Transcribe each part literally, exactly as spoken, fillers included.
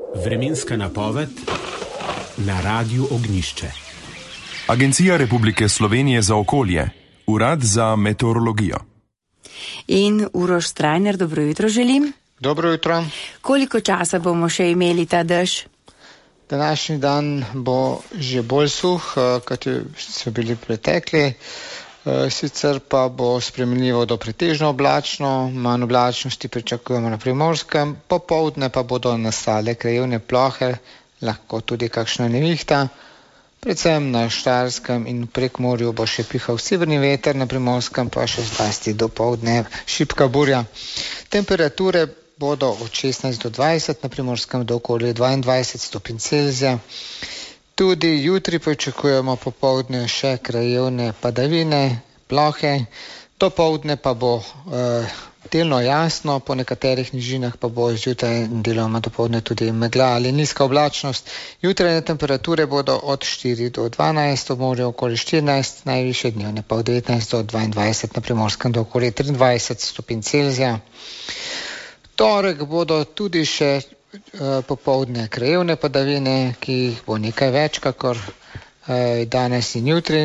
Vremenska napoved na Radiu Ognjišče. Agencija Republike Slovenije za okolje, Urad za meteorologijo. In Uroš Strajner, dobro jutro želim. Dobro jutro. Koliko časa bomo še imeli ta dež? Današnji dan bo že bolj suh, kot so bili pretekli. Sicer pa bo spremenljivo do pretežno oblačno, manj oblačnosti pričakujemo na Primorskem, popoldne pa bodo nastale krajevne plohe, lahko tudi kakšna nevihta. Predvsem na Štajerskem in Prekmurju bo še pihal severni veter, na Primorskem pa še zlasti dopoldne šibka burja. Temperature bodo od šestnajst do dvajset, na Primorskem do okoli dvaindvajset stopinj Celzija. Tudi jutri pričakujemo popoldne še krajevne padavine, plohe, dopoldne pa bo eh, delno jasno, po nekaterih nižinah pa bo zjutraj deloma dopoldne tudi megla ali nizka oblačnost. Jutrajne temperature bodo od štiri do dvanajst, ob morju okoli štirinajst, najvišje dnevne pa od devetnajst do dvaindvajset, na Primorskem do okoli triindvajset stopinj Celzija. Torek bodo tudi še popoldne krajevne padavine, ki jih bo nekaj več, kakor eh, danes in jutri.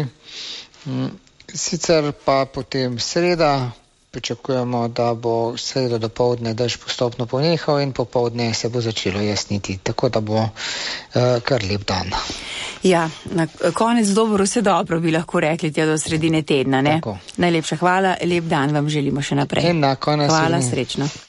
Sicer pa potem sreda, pričakujemo, da bo sredo dopoldne dež postopno ponehal in popoldne se bo začelo jasniti, tako da bo eh, kar lep dan. Ja, na konec dobro, vse dobro bi lahko rekli tja do sredine tedna, ne? Tako. Najlepša hvala, lep dan vam želimo še naprej. In na konec hvala, sredine. Srečno.